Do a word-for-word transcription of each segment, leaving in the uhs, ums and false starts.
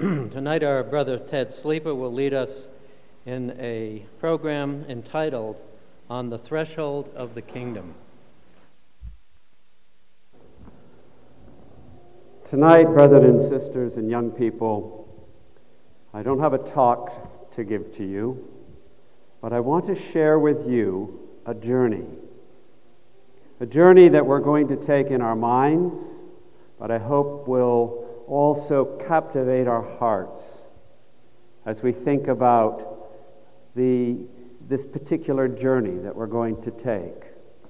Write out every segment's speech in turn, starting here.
Tonight our brother Ted Sleeper will lead us in a program entitled On the Threshold of the Kingdom. Tonight, brothers and sisters and young people, I don't have a talk to give to you, but I want to share with you a journey. A journey that we're going to take in our minds, but I hope will also captivate our hearts as we think about the this particular journey that we're going to take.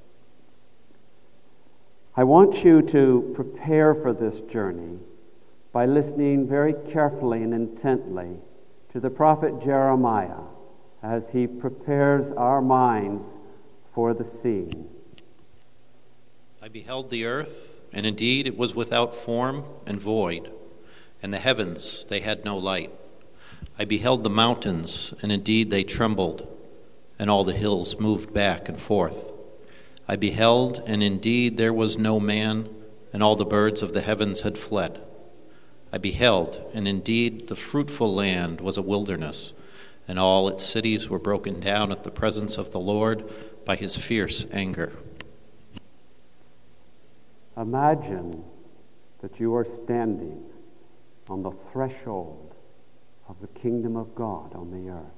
I want you to prepare for this journey by listening very carefully and intently to the prophet Jeremiah as he prepares our minds for the scene. I beheld the earth, and indeed it was without form and void, and the heavens, they had no light. I beheld the mountains, and indeed they trembled, and all the hills moved back and forth. I beheld, and indeed there was no man, and all the birds of the heavens had fled. I beheld, and indeed the fruitful land was a wilderness, and all its cities were broken down at the presence of the Lord by his fierce anger. Imagine that you are standing on the threshold of the kingdom of God on the earth.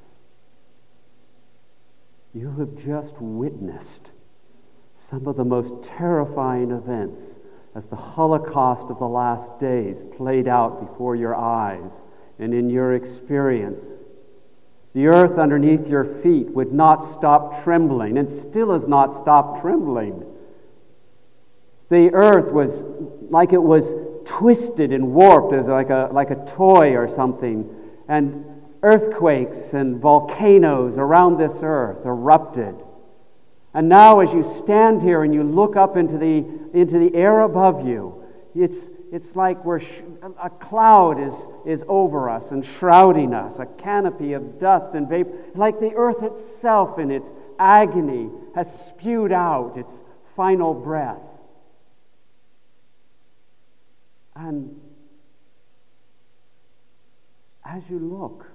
You have just witnessed some of the most terrifying events as the Holocaust of the last days played out before your eyes and in your experience. The earth underneath your feet would not stop trembling, and still has not stopped trembling. The earth was like it was twisted and warped as like a like a toy or something, and earthquakes and volcanoes around this earth erupted. And now as you stand here and you look up into the into the air above you, it's it's like we're sh- a cloud is is over us and shrouding us, a canopy of dust and vapor, like the earth itself in its agony has spewed out its final breath. And as you look,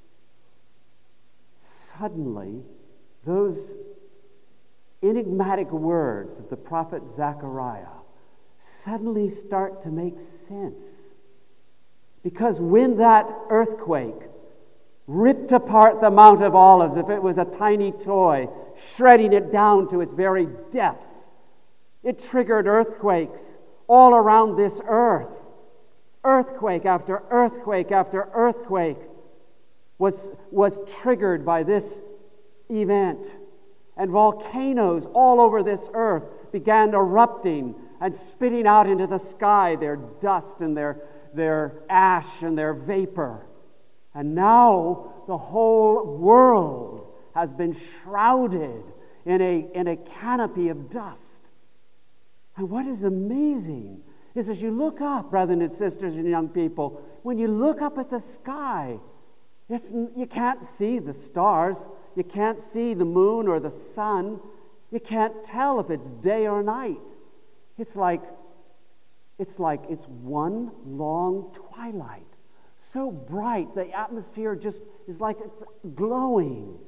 suddenly those enigmatic words of the prophet Zechariah suddenly start to make sense. Because when that earthquake ripped apart the Mount of Olives, if it was a tiny toy, shredding it down to its very depths, it triggered earthquakes all around this earth. Earthquake after earthquake after earthquake was, was triggered by this event. And volcanoes all over this earth began erupting and spitting out into the sky their dust and their, their ash and their vapor. And now the whole world has been shrouded in a, in a canopy of dust. And what is amazing is as you look up, brothers and sisters and young people, when you look up at the sky, it's, you can't see the stars, you can't see the moon or the sun, you can't tell if it's day or night. It's like it's like it's one long twilight, so bright the atmosphere just is like it's glowing.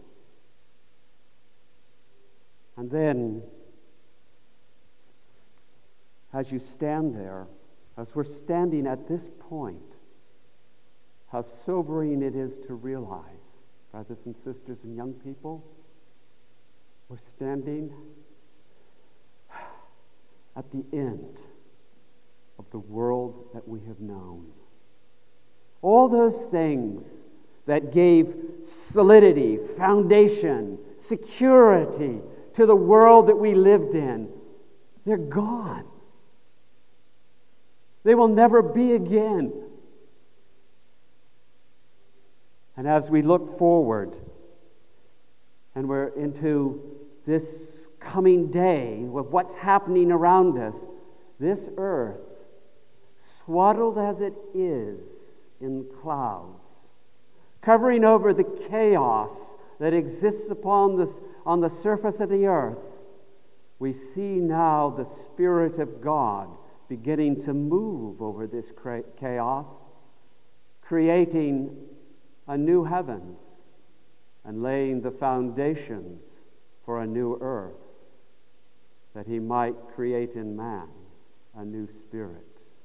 And then as you stand there, as we're standing at this point, how sobering it is to realize, brothers and sisters and young people, we're standing at the end of the world that we have known. All those things that gave solidity, foundation, security to the world that we lived in, they're gone. They will never be again. And as we look forward and we're into this coming day with what's happening around us, this earth, swaddled as it is in clouds, covering over the chaos that exists upon this, on the surface of the earth, we see now the Spirit of God beginning to move over this chaos, creating a new heavens and laying the foundations for a new earth, that he might create in man a new spirit.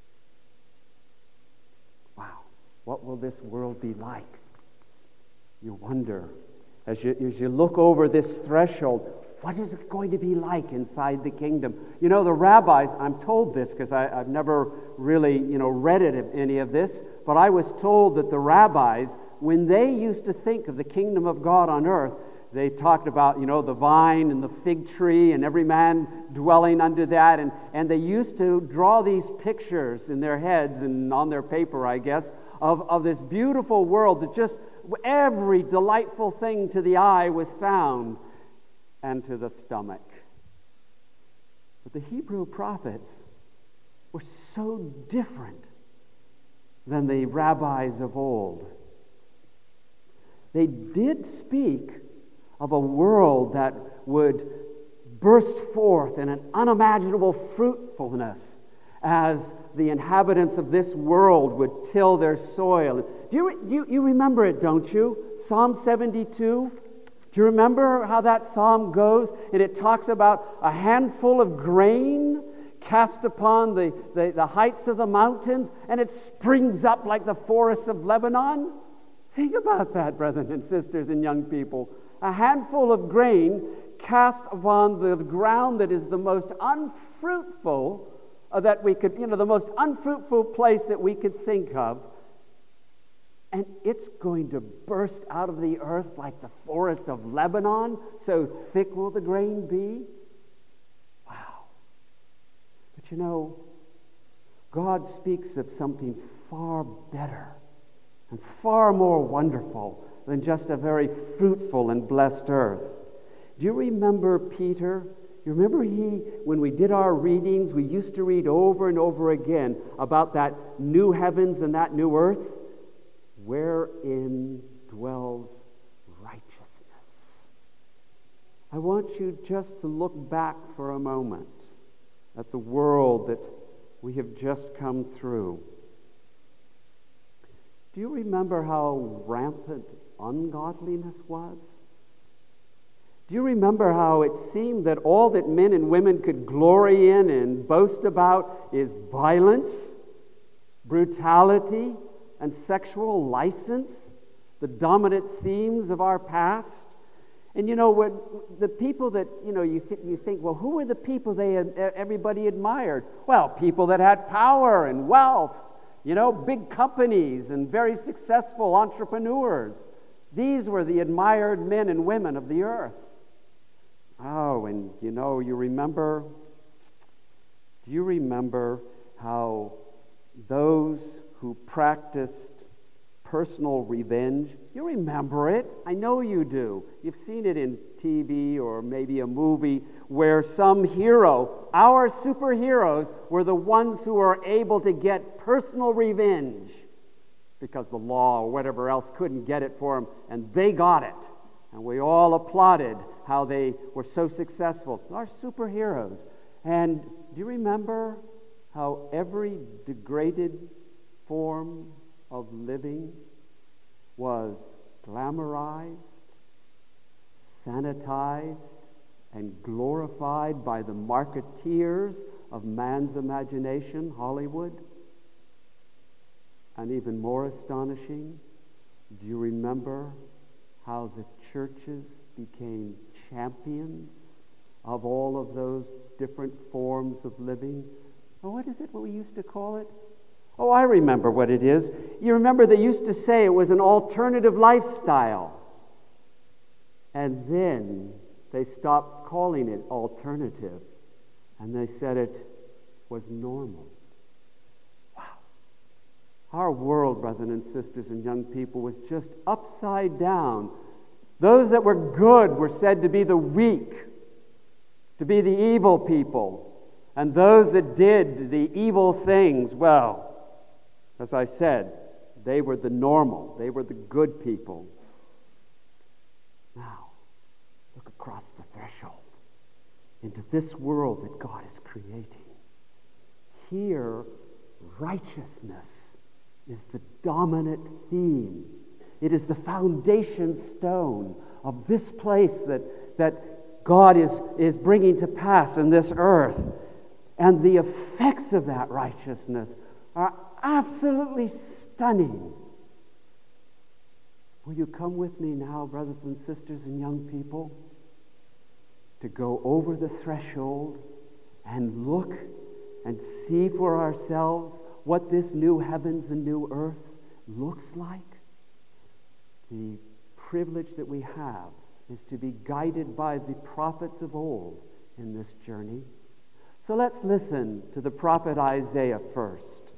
Wow, what will this world be like? You wonder, as you, as you look over this threshold, what is it going to be like inside the kingdom? You know, the rabbis, I'm told this because I've never really, you know, read it, any of this, but I was told that the rabbis, when they used to think of the kingdom of God on earth, they talked about, you know, the vine and the fig tree and every man dwelling under that, and, and they used to draw these pictures in their heads and on their paper, I guess, of, of this beautiful world that just every delightful thing to the eye was found and to the stomach. But the Hebrew prophets were so different than the rabbis of old. They did speak of a world that would burst forth in an unimaginable fruitfulness as the inhabitants of this world would till their soil. Do you, do you, you remember it, don't you? Psalm seventy-two? Do you remember how that psalm goes? And it talks about a handful of grain cast upon the, the, the heights of the mountains, and it springs up like the forests of Lebanon. Think about that, brethren and sisters and young people. A handful of grain cast upon the ground that is the most unfruitful uh, that we could, you know, the most unfruitful place that we could think of. And it's going to burst out of the earth like the forest of Lebanon. So thick will the grain be. Wow. But you know, God speaks of something far better and far more wonderful than just a very fruitful and blessed earth. Do you remember Peter? You remember he, when we did our readings, we used to read over and over again about that new heavens and that new earth, wherein dwells righteousness. I want you just to look back for a moment at the world that we have just come through. Do you remember how rampant ungodliness was? Do you remember how it seemed that all that men and women could glory in and boast about is violence, brutality, and sexual license, the dominant themes of our past? And you know, what the people that, you know, you, th- you think, well, who were the people they had, everybody admired? Well, people that had power and wealth, you know, big companies and very successful entrepreneurs. These were the admired men and women of the earth. Oh, and you know, you remember, do you remember how those who practiced personal revenge, you remember it? I know you do. You've seen it in T V or maybe a movie where some hero, our superheroes, were the ones who were able to get personal revenge because the law or whatever else couldn't get it for them, and they got it. And we all applauded how they were so successful. Our superheroes. And do you remember how every degraded form of living was glamorized, sanitized, and glorified by the marketeers of man's imagination, Hollywood? And even more astonishing, do you remember how the churches became champions of all of those different forms of living? Oh, what is it, what we used to call it? Oh, I remember what it is. You remember they used to say it was an alternative lifestyle. And then they stopped calling it alternative, and they said it was normal. Wow. Our world, brothers and sisters and young people, was just upside down. Those that were good were said to be the weak, to be the evil people. And those that did the evil things, well, as I said, they were the normal. They were the good people. Now, look across the threshold into this world that God is creating. Here, righteousness is the dominant theme. It is the foundation stone of this place that, that God is, is bringing to pass in this earth. And the effects of that righteousness are absolutely stunning. Will you come with me now, brothers and sisters and young people, to go over the threshold and look and see for ourselves what this new heavens and new earth looks like? The privilege that we have is to be guided by the prophets of old in this journey. So let's listen to the prophet Isaiah first.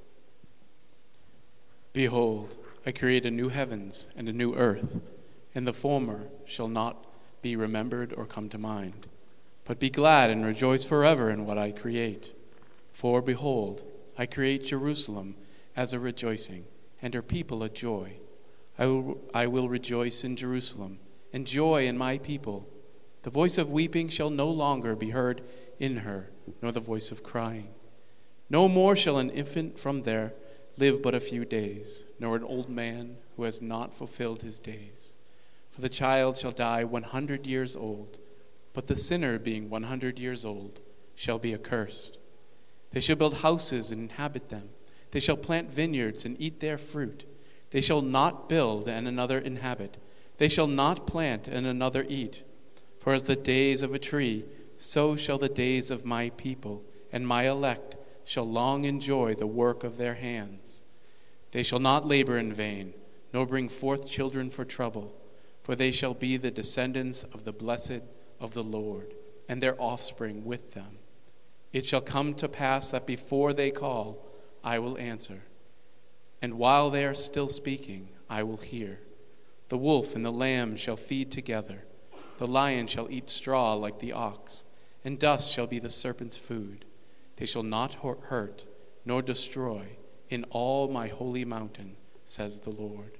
Behold, I create a new heavens and a new earth, and the former shall not be remembered or come to mind. But be glad and rejoice forever in what I create. For behold, I create Jerusalem as a rejoicing, and her people a joy. I will, I will rejoice in Jerusalem, and joy in my people. The voice of weeping shall no longer be heard in her, nor the voice of crying. No more shall an infant from there live but a few days, nor an old man who has not fulfilled his days. For the child shall die one hundred years old, but the sinner, being one hundred years old, shall be accursed. They shall build houses and inhabit them. They shall plant vineyards and eat their fruit. They shall not build and another inhabit. They shall not plant and another eat. For as the days of a tree, so shall the days of my people, and my elect shall long enjoy the work of their hands. They shall not labor in vain, nor bring forth children for trouble, for they shall be the descendants of the blessed of the Lord, and their offspring with them. It shall come to pass that before they call, I will answer. And while they are still speaking, I will hear. The wolf and the lamb shall feed together. The lion shall eat straw like the ox, and dust shall be the serpent's food. They shall not hurt nor destroy in all my holy mountain, says the Lord.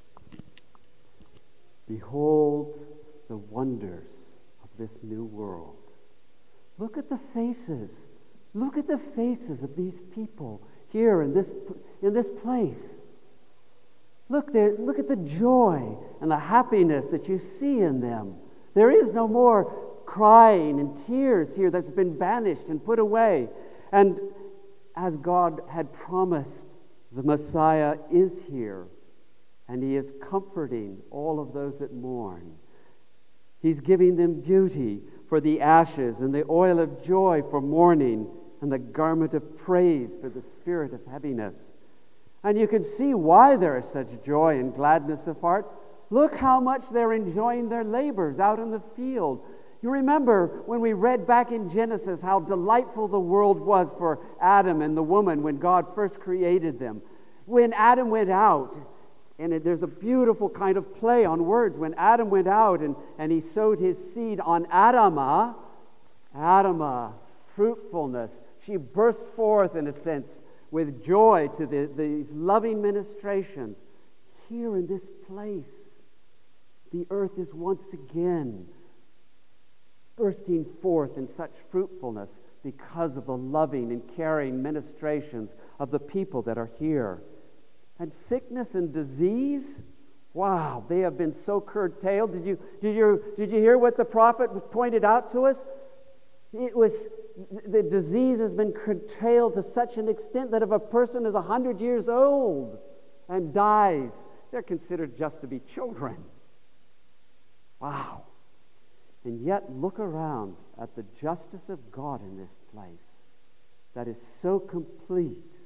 Behold the wonders of this new world. Look at the faces. Look at the faces of these people here in this in this place. Look there, look at the joy and the happiness that you see in them. There is no more crying and tears here that's been banished and put away. And as God had promised, the Messiah is here, and he is comforting all of those that mourn. He's giving them beauty for the ashes, and the oil of joy for mourning, and the garment of praise for the spirit of heaviness. And you can see why there is such joy and gladness of heart. Look how much they're enjoying their labors out in the field. You remember when we read back in Genesis how delightful the world was for Adam and the woman when God first created them. When Adam went out, and it, there's a beautiful kind of play on words. When Adam went out and, and he sowed his seed on Adamah, Adamah's fruitfulness, she burst forth, in a sense, with joy to the, these loving ministrations. Here in this place, the earth is once again bursting forth in such fruitfulness because of the loving and caring ministrations of the people that are here. And sickness and disease, wow, they have been so curtailed. Did you, did you, did you hear what the prophet pointed out to us? It was, the disease has been curtailed to such an extent that if a person is one hundred years old and dies, they're considered just to be children. Wow. And yet look around at the justice of God in this place that is so complete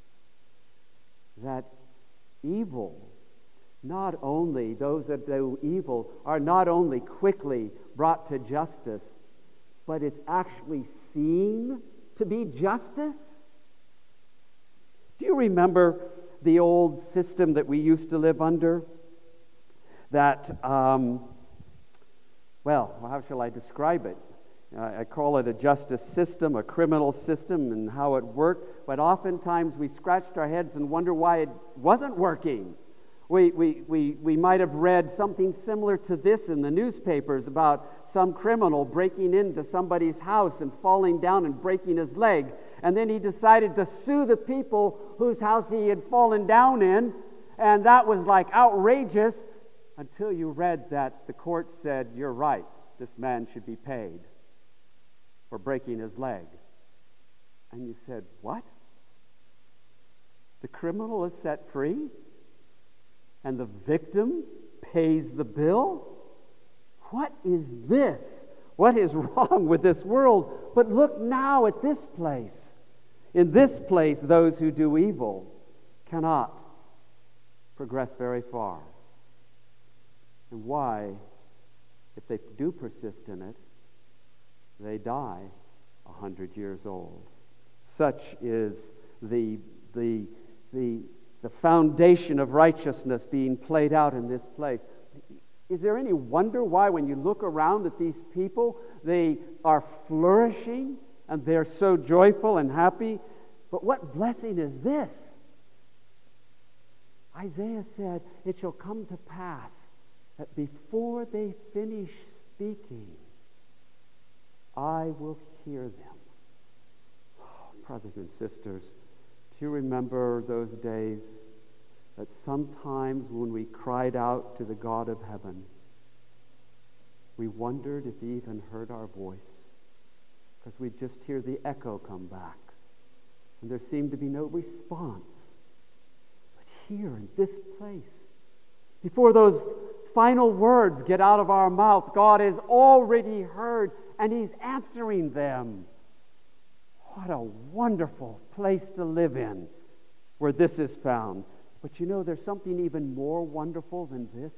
that evil, not only those that do evil, are not only quickly brought to justice, but it's actually seen to be justice. Do you remember the old system that we used to live under? That, um, well, how shall I describe it? Uh, I call it a justice system, a criminal system, and how it worked. But oftentimes we scratched our heads and wonder why it wasn't working. We, we, we, we might have read something similar to this in the newspapers about some criminal breaking into somebody's house and falling down and breaking his leg. And then he decided to sue the people whose house he had fallen down in. And that was like outrageous until you read that the court said, you're right, this man should be paid for breaking his leg. And you said, what? The criminal is set free? And the victim pays the bill? What is this? What is wrong with this world? But look now at this place. In this place, those who do evil cannot progress very far. And why, if they do persist in it, they die a hundred years old. Such is the, the, the, the foundation of righteousness being played out in this place. Is there any wonder why when you look around at these people, they are flourishing and they're so joyful and happy? But what blessing is this? Isaiah said, it shall come to pass that before they finish speaking, I will hear them. Oh, brothers and sisters, do you remember those days that sometimes when we cried out to the God of heaven, we wondered if he even heard our voice, because we'd just hear the echo come back, and there seemed to be no response. But here in this place, before those final words get out of our mouth, God has already heard, and he's answering them. What a wonderful place to live in, where this is found. But you know, there's something even more wonderful than this.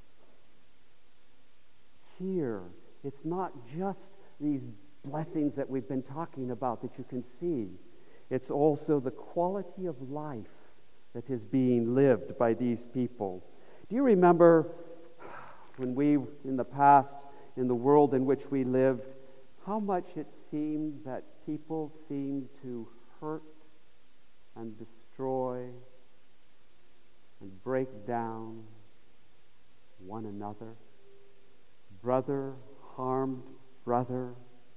Here, it's not just these blessings that we've been talking about that you can see. It's also the quality of life that is being lived by these people. Do you remember when we, in the past, in the world in which we lived, how much it seemed that people seemed to hurt and destroy and break down one another? Brother harmed brother.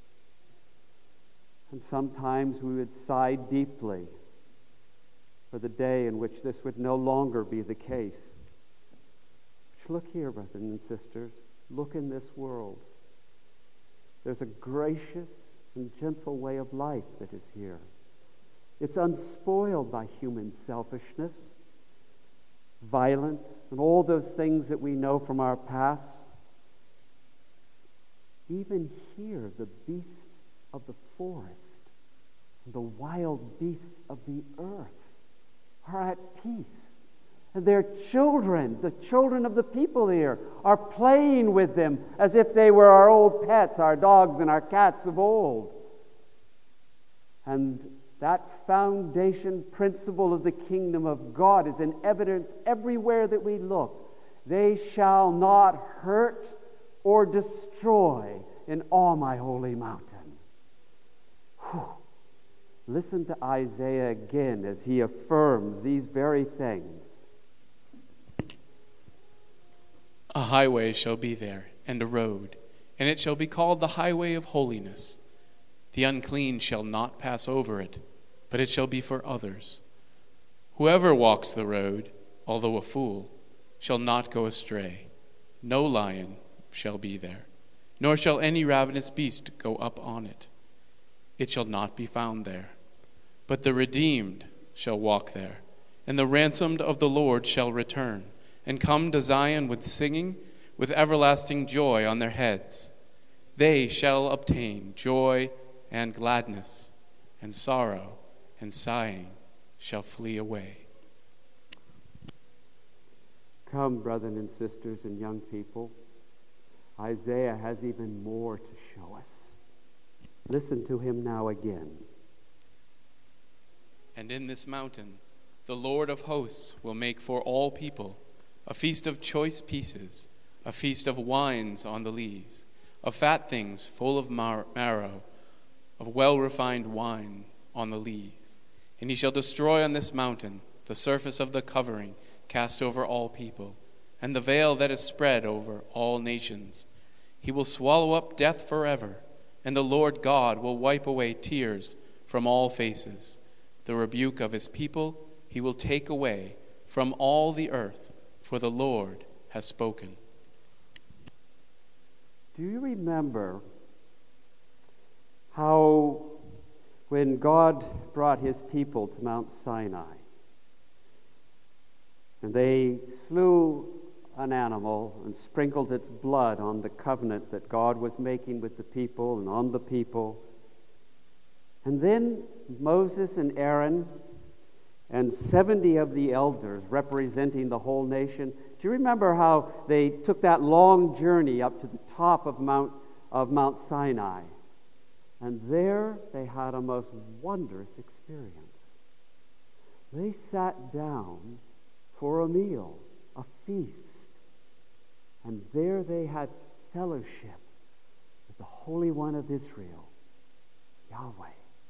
And sometimes we would sigh deeply for the day in which this would no longer be the case. But look here, brothers and sisters. Look in this world. There's a gracious and gentle way of life that is here. It's unspoiled by human selfishness, violence, and all those things that we know from our past. Even here, the beasts of the forest, the wild beasts of the earth are at peace. And their children, the children of the people here, are playing with them as if they were our old pets, our dogs and our cats of old. And that foundation principle of the kingdom of God is in evidence everywhere that we look. They shall not hurt or destroy in all my holy mountain. Whew. Listen to Isaiah again as he affirms these very things. A highway shall be there, and a road, and it shall be called the highway of holiness. The unclean shall not pass over it, but it shall be for others. Whoever walks the road, although a fool, shall not go astray. No lion shall be there, nor shall any ravenous beast go up on it. It shall not be found there. But the redeemed shall walk there, and the ransomed of the Lord shall return, and come to Zion with singing, with everlasting joy on their heads. They shall obtain joy and gladness, and sorrow and sighing shall flee away. Come, brothers and sisters and young people. Isaiah has even more to show us. Listen to him now again. And in this mountain, the Lord of hosts will make for all people a feast of choice pieces, a feast of wines on the lees, of fat things full of mar- marrow, of well-refined wine on the lees. And he shall destroy on this mountain the surface of the covering cast over all people, and the veil that is spread over all nations. He will swallow up death forever, and the Lord God will wipe away tears from all faces. The rebuke of his people he will take away from all the earth, for the Lord has spoken. Do you remember how when God brought his people to Mount Sinai, and they slew an animal and sprinkled its blood on the covenant that God was making with the people and on the people, and then Moses and Aaron and seventy of the elders representing the whole nation, do you remember how they took that long journey up to the top of Mount, of Mount Sinai? And there they had a most wondrous experience. They sat down for a meal, a feast, and there they had fellowship with the Holy One of Israel, Yahweh.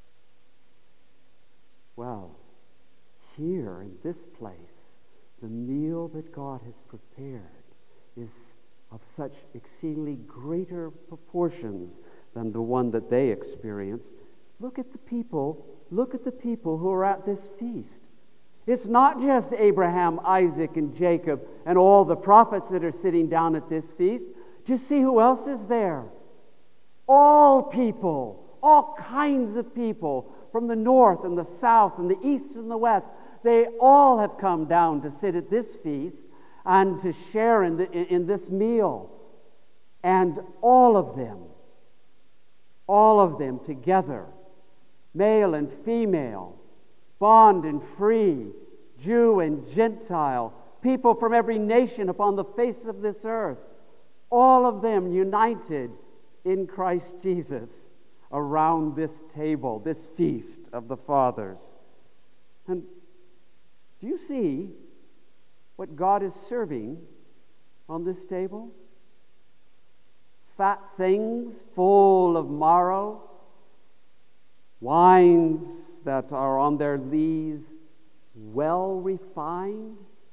Well, here in this place, the meal that God has prepared is of such exceedingly greater proportions than the one that they experienced. Look at the people, look at the people who are at this feast. It's not just Abraham, Isaac, and Jacob and all the prophets that are sitting down at this feast. Just see who else is there. All people, all kinds of people from the north and the south and the east and the west. They all have come down to sit at this feast and to share in, the, in this meal. And all of them, all of them together, male and female, bond and free, Jew and Gentile, people from every nation upon the face of this earth, all of them united in Christ Jesus around this table, this feast of the fathers. And do you see what God is serving on this table? Fat things full of marrow, wines that are on their lees, well refined.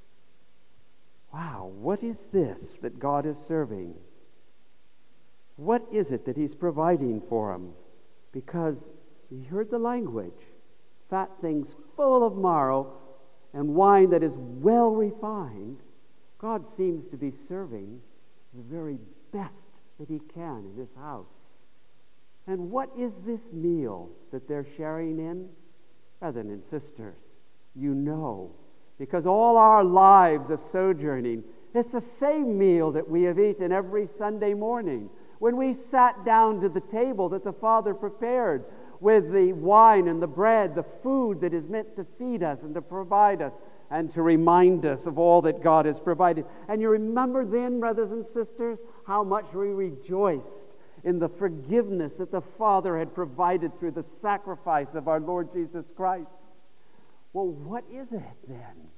Wow, what is this that God is serving? What is it that he's providing for them? Because you heard the language. Fat things full of marrow and wine that is well refined. God seems to be serving the very best that he can in his house. And what is this meal that they're sharing in? Brethren and sisters, you know, because all our lives of sojourning, it's the same meal that we have eaten every Sunday morning. When we sat down to the table that the Father prepared with the wine and the bread, the food that is meant to feed us and to provide us and to remind us of all that God has provided. And you remember then, brothers and sisters, how much we rejoiced in the forgiveness that the Father had provided through the sacrifice of our Lord Jesus Christ. Well, what is it then?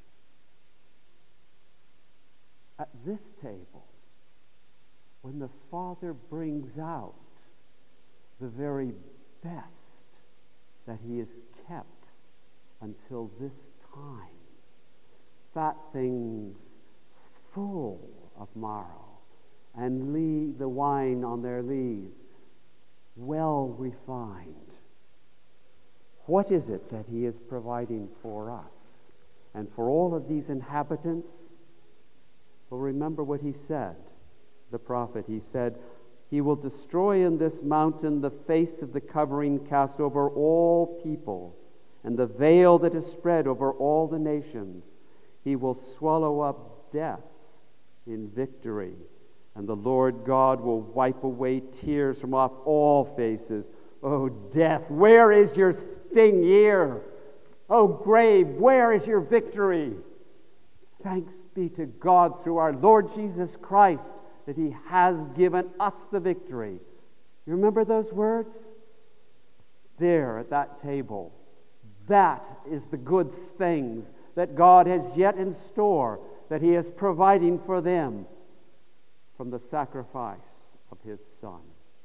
At this table, when the Father brings out the very best that he has kept until this time, fat things full of marrow, and lee, the wine on their lees, well refined. What is it that he is providing for us and for all of these inhabitants? Well, remember what he said, the prophet. He said, he will destroy in this mountain the face of the covering cast over all people, and the veil that is spread over all the nations. He will swallow up death in victory, and the Lord God will wipe away tears from off all faces. Oh, death, where is your sting here? Oh, grave, where is your victory? Thanks be to God through our Lord Jesus Christ that he has given us the victory. You remember those words? There at that table. That is the good things that God has yet in store, that he is providing for them from the sacrifice of his Son.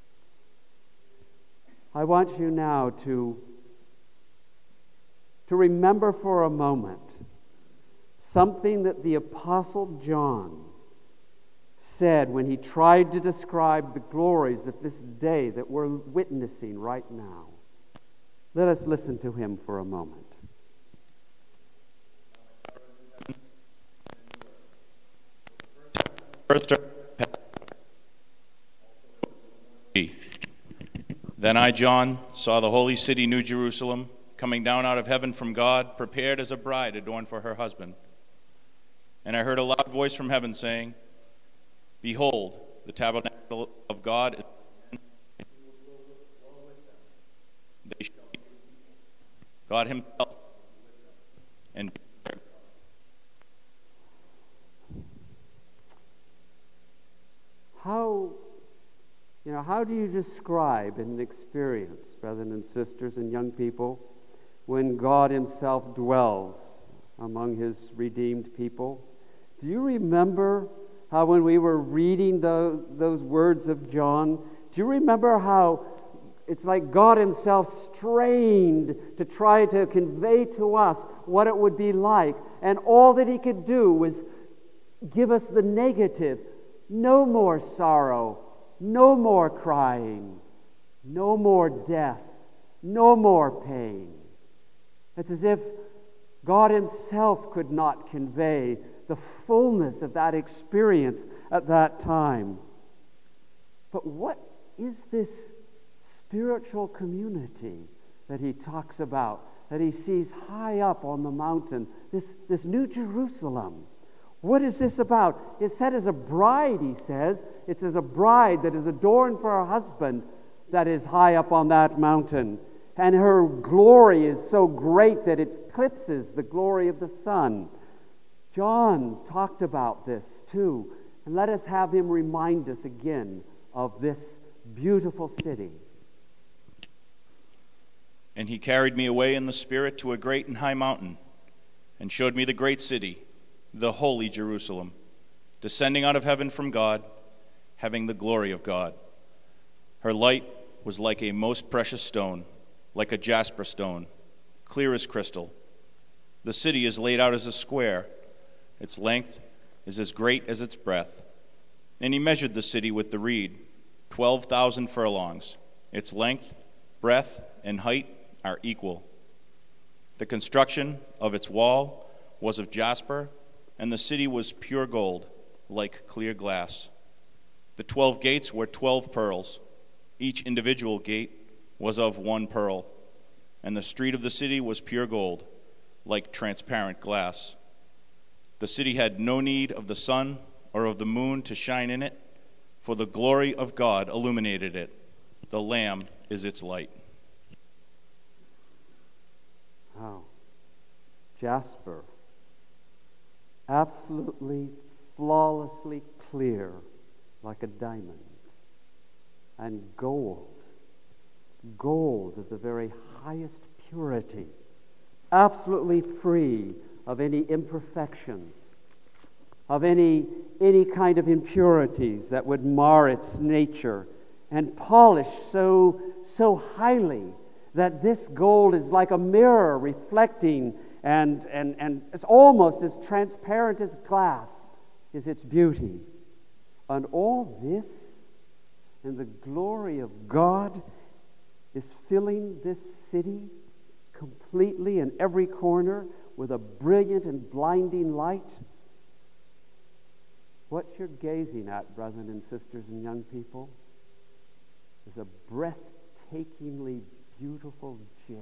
I want you now to, to remember for a moment something that the Apostle John said when he tried to describe the glories of this day that we're witnessing right now. Let us listen to him for a moment. Then I, John, saw the holy city, New Jerusalem, coming down out of heaven from God, prepared as a bride adorned for her husband. And I heard a loud voice from heaven saying, Behold, the tabernacle of God is they shall be God himself and How, you know, how do you describe an experience, brothers and sisters and young people, when God himself dwells among his redeemed people? Do you remember how when we were reading the, those words of John, do you remember how it's like God himself strained to try to convey to us what it would be like, and all that he could do was give us the negatives. No more sorrow, no more crying, no more death, no more pain. It's as if God himself could not convey the fullness of that experience at that time. But what is this spiritual community that he talks about, that he sees high up on the mountain, this, this New Jerusalem? What is this about? It's said as a bride, he says. It's as a bride that is adorned for her husband that is high up on that mountain. And her glory is so great that it eclipses the glory of the sun. John talked about this too. And let us have him remind us again of this beautiful city. And he carried me away in the Spirit to a great and high mountain, and showed me the great city, the holy Jerusalem, descending out of heaven from God, having the glory of God. Her light was like a most precious stone, like a jasper stone, clear as crystal. The city is laid out as a square. Its length is as great as its breadth. And he measured the city with the reed, twelve thousand furlongs. Its length, breadth, and height are equal. The construction of its wall was of jasper, and the city was pure gold, like clear glass. The twelve gates were twelve pearls. Each individual gate was of one pearl, and the street of the city was pure gold, like transparent glass. The city had no need of the sun or of the moon to shine in it, for the glory of God illuminated it. The Lamb is its light. Oh, jasper. Absolutely, flawlessly clear, like a diamond. And gold. Gold of the very highest purity. Absolutely free of any imperfections, of any, any kind of impurities that would mar its nature, and polished so, so highly that this gold is like a mirror reflecting, and, and, and it's almost as transparent as glass is its beauty. And all this, and the glory of God is filling this city completely in every corner with a brilliant and blinding light. What you're gazing at, brothers and sisters and young people, is a breathtakingly beautiful gem.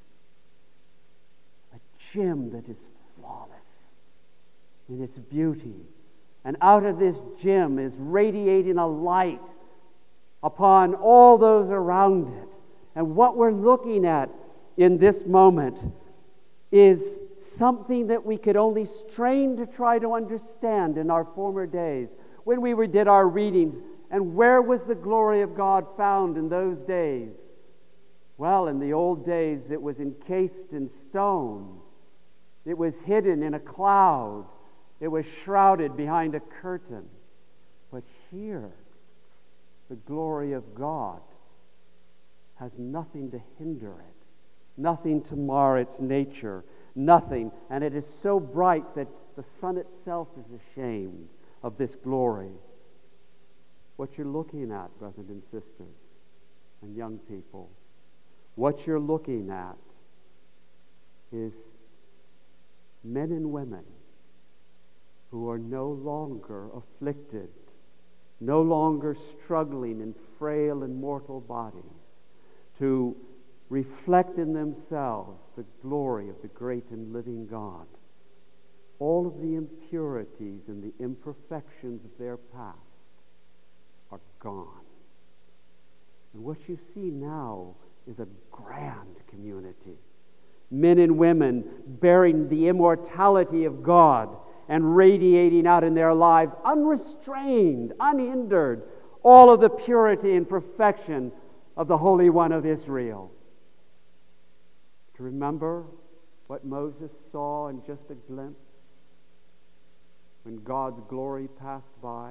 A gem that is flawless in its beauty. And out of this gem is radiating a light upon all those around it. And what we're looking at in this moment is something that we could only strain to try to understand in our former days when we did our readings. And where was the glory of God found in those days? Well, in the old days, it was encased in stone. It was hidden in a cloud. It was shrouded behind a curtain. But here, the glory of God has nothing to hinder it, nothing to mar its nature, nothing. And it is so bright that the sun itself is ashamed of this glory. What you're looking at, brothers and sisters and young people, What you're looking at is men and women who are no longer afflicted, no longer struggling in frail and mortal bodies, to reflect in themselves the glory of the great and living God. All of the impurities and the imperfections of their past are gone. And what you see now is a grand community. Men and women bearing the immortality of God and radiating out in their lives, unrestrained, unhindered, all of the purity and perfection of the Holy One of Israel. To remember what Moses saw in just a glimpse when God's glory passed by,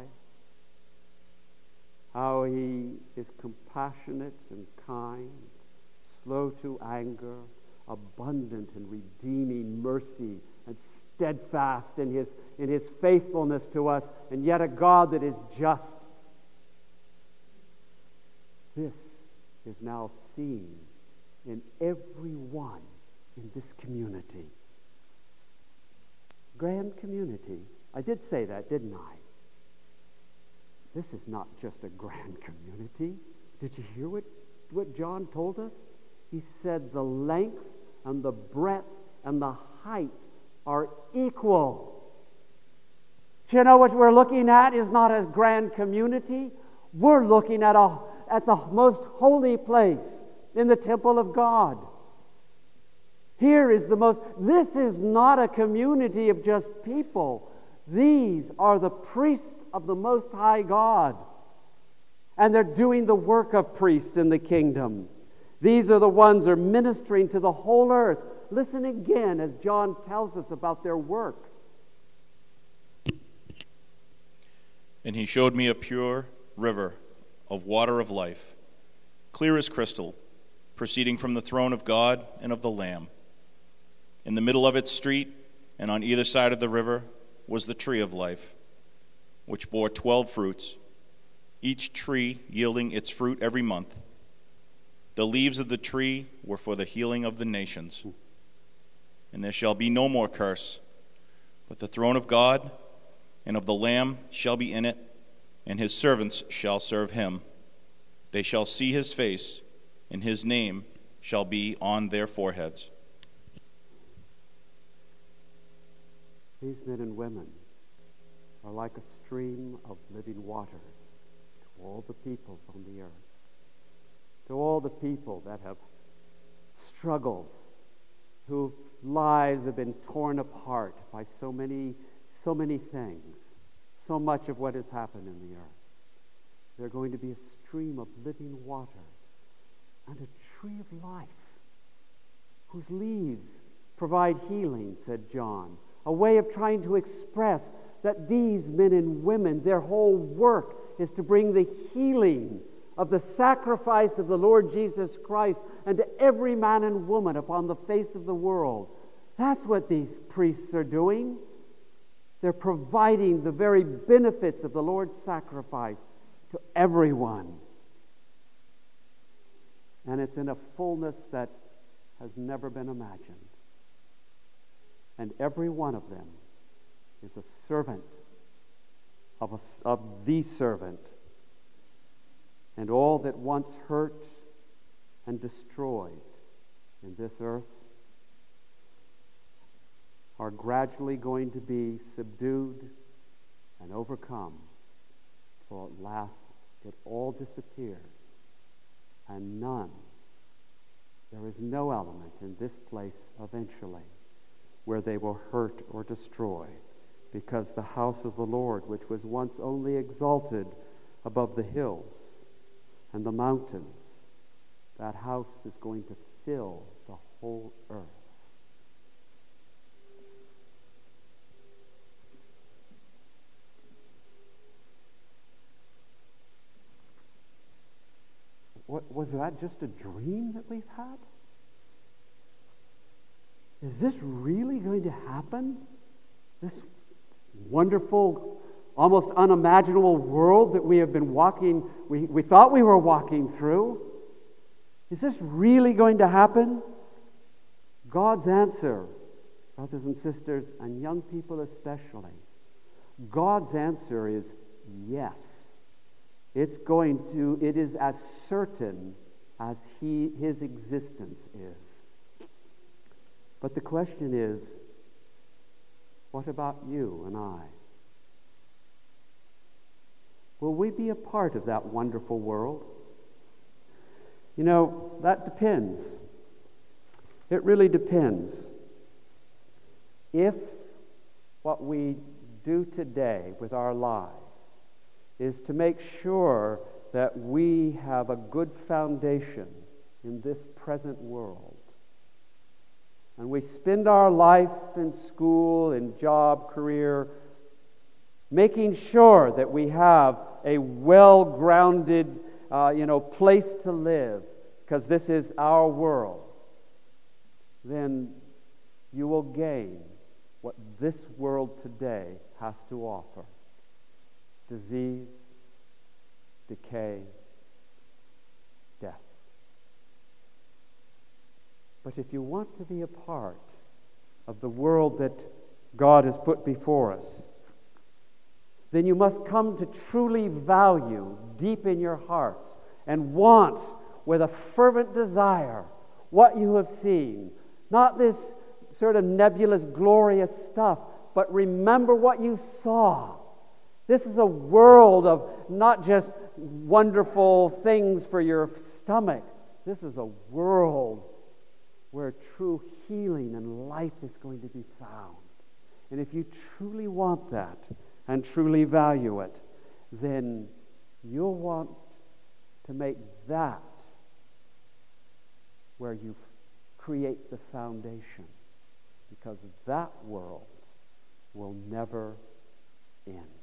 how He is compassionate and kind, slow to anger, abundant in redeeming mercy, and steadfast in his, in his faithfulness to us, and yet a God that is just. This is now seen in everyone in this community. Grand community. I did say that, didn't I? This is not just a grand community. Did you hear what, what John told us? He said the length and the breadth and the height are equal. Do you know what we're looking at is not a grand community? We're looking at a at the most holy place in the temple of God. Here is the most, this is not a community of just people. These are the priests of the Most High God. And they're doing the work of priests in the kingdom. These are the ones who are ministering to the whole earth. Listen again as John tells us about their work. And he showed me a pure river of water of life, clear as crystal, proceeding from the throne of God and of the Lamb. In the middle of its street, and on either side of the river, was the tree of life, which bore twelve fruits, each tree yielding its fruit every month. The leaves of the tree were for the healing of the nations. And there shall be no more curse, but the throne of God and of the Lamb shall be in it, and his servants shall serve him. They shall see his face, and his name shall be on their foreheads. These men and women are like a stream of living waters to all the peoples on the earth, to all the people that have struggled, whose lives have been torn apart by so many, so many things, so much of what has happened in the earth. They're going to be a stream of living water and a tree of life whose leaves provide healing, said John. A way of trying to express that these men and women, their whole work is to bring the healing of the sacrifice of the Lord Jesus Christ and to every man and woman upon the face of the world. That's what these priests are doing. They're providing the very benefits of the Lord's sacrifice to everyone. And it's in a fullness that has never been imagined. And every one of them is a servant of, a, of the servant. And all that once hurt and destroyed in this earth are gradually going to be subdued and overcome, till at last it all disappears, and none, there is no element in this place eventually where they will hurt or destroy, because the house of the Lord, which was once only exalted above the hills and the mountains, that house is going to fill the whole earth. What, was that just a dream that we've had? Is this really going to happen? This wonderful, almost unimaginable world that we have been walking, we, we thought we were walking through. Is this really going to happen? God's answer, brothers and sisters, and young people especially, God's answer is yes. It's going to, it is as certain as he, his existence is. But the question is, what about you and I? Will we be a part of that wonderful world? You know, that depends. It really depends. If what we do today with our lives is to make sure that we have a good foundation in this present world, and we spend our life in school, in job, career, making sure that we have a well-grounded, uh, you know, place to live, because this is our world, then you will gain what this world today has to offer: disease, decay, death. But if you want to be a part of the world that God has put before us, then you must come to truly value deep in your hearts and want with a fervent desire what you have seen. Not this sort of nebulous, glorious stuff, but remember what you saw. This is a world of not just wonderful things for your stomach. This is a world where true healing and life is going to be found. And if you truly want that and truly value it, then you'll want to make that where you create the foundation, because that world will never end.